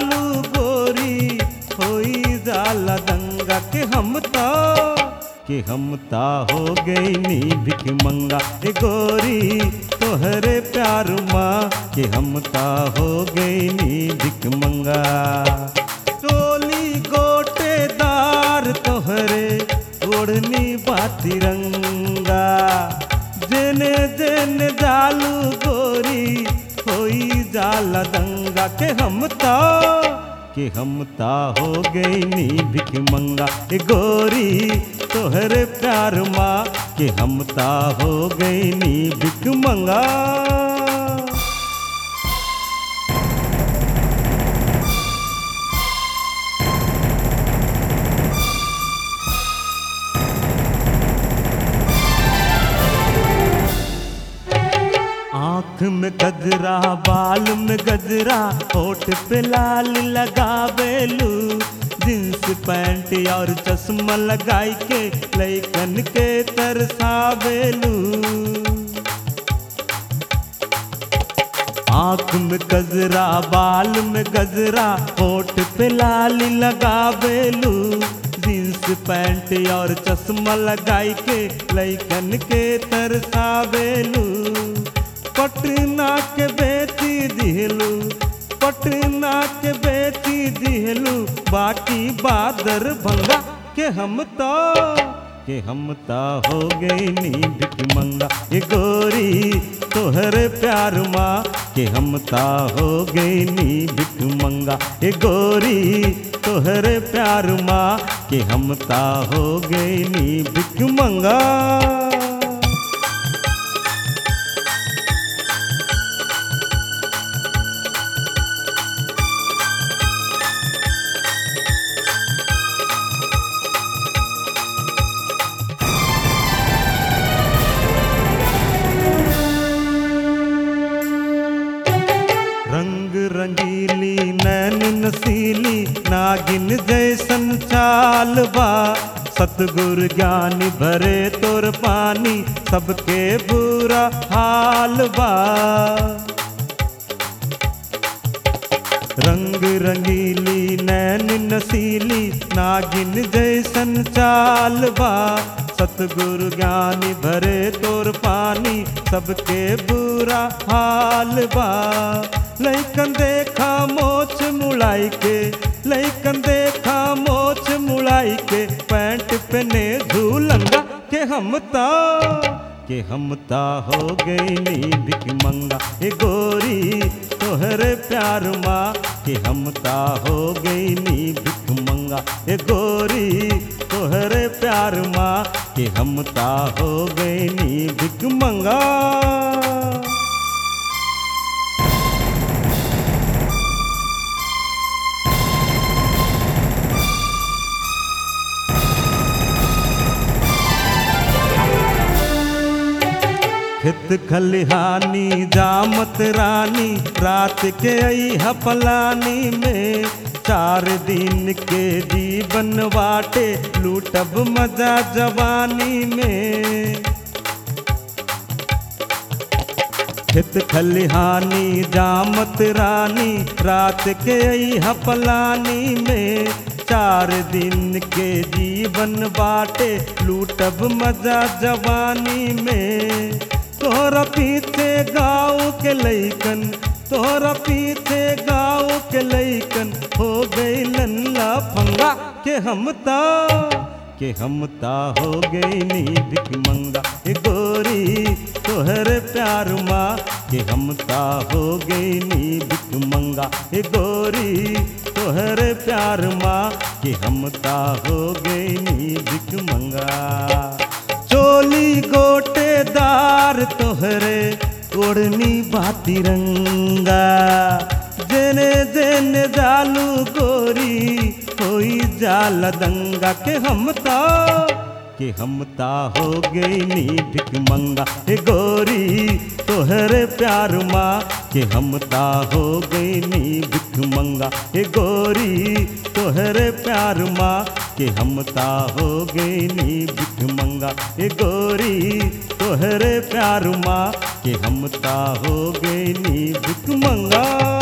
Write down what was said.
जालू गोरी होई जाला दंगा के हम ता हो गई नी भिख मंगा ए गोरी तोहरे प्यार माँ के हम ता हो गई नी भिख मंगा। टोली गोटेदार तोहरे ओढ़नी बा तिरंगा जेने जेने जालू गोरी होई जाला दंगा के हम ता हो गई नी भिख मंगा ए गोरी तोहरे प्यार माँ के हम ता हो गई नी भिख मंगा। आँख में गजरा बाल में गजरा होठ पे लाल लगावेलू जींस पैंट और चश्मा लगाई के लइकन के तरसावेलू। आँख में गजरा बाल में गजरा होठ पे लाल लगावेलू जींस पैंट और चश्मा लगाई के लइकन के तरसावेलू। पटना के बेटी दिहलू पटना के बेटी दिहलू बाकी बादर भंगा के हम ता हो गई नी भिख मंगा ए गोरी तोहरे प्यार माँ के हम ता हो गई नी भिख मंगा ए गोरी तोहरे प्यार माँ के हम ता हो गई नी भिख मंगा। रंग रंगीली नैन नसीली नागिन जैसन चाल बा सतगुरु ज्ञानी भरे तोर पानी सबके बुरा हाल बा। रंग रंगीली नैन नसीली नागिन जैसन चाल बा सतगुरु ज्ञानी भरे तोर पानी सबके बुरा हाल बा। लइकन देखा मोछ मुड़ाई के लइकन देखा मोछ मुड़ाई के पैंट पहने झूलंगा के हम ता हो गई नी भिख मंगा ए गोरी तोहरे प्यार माँ के हम ता हो गई नी भिख मंगा ए गोरी तोहरे प्यार माँ के हम ता हो गई नी भिख मंगा। खेत खलिहानी जामत रानी रात के आई हपलानी में 4 दिन के जीवन बाटे लूटब मजा जवानी में। खेत खलिहानी जामत रानी रात के आई हपलानी में 4 दिन के जीवन बाटे लूटब मजा जवानी में। तोहरा पीछे गाँव के लइकन तोहरा पीछे गाँव के लइकन हो गई लल्ला फंगा के हम ता हो गई नी भिख मंगा ए गोरी तोहरे प्यार माँ के हम ता हो गई नी भिख मंगा ए गोरी तोहरे प्यार माँ के हम ता हो गई नी भिख मंगा। चोली गोटेदार तोहरे ओढ़नी बा तिरंगा जेने जेने जालू गोरी होई जाला दंगा के हम ता हो गई नी भिख मंगा ए गोरी तोहरे प्यार माँ के हम ता हो गई नी भिख मंगा ए गोरी तोहरे प्यार माँ के हम ता हो गई नी भिख मंगा ए गोरी तोहरे प्यार माँ के हम ता हो गई नी भिख मंगा।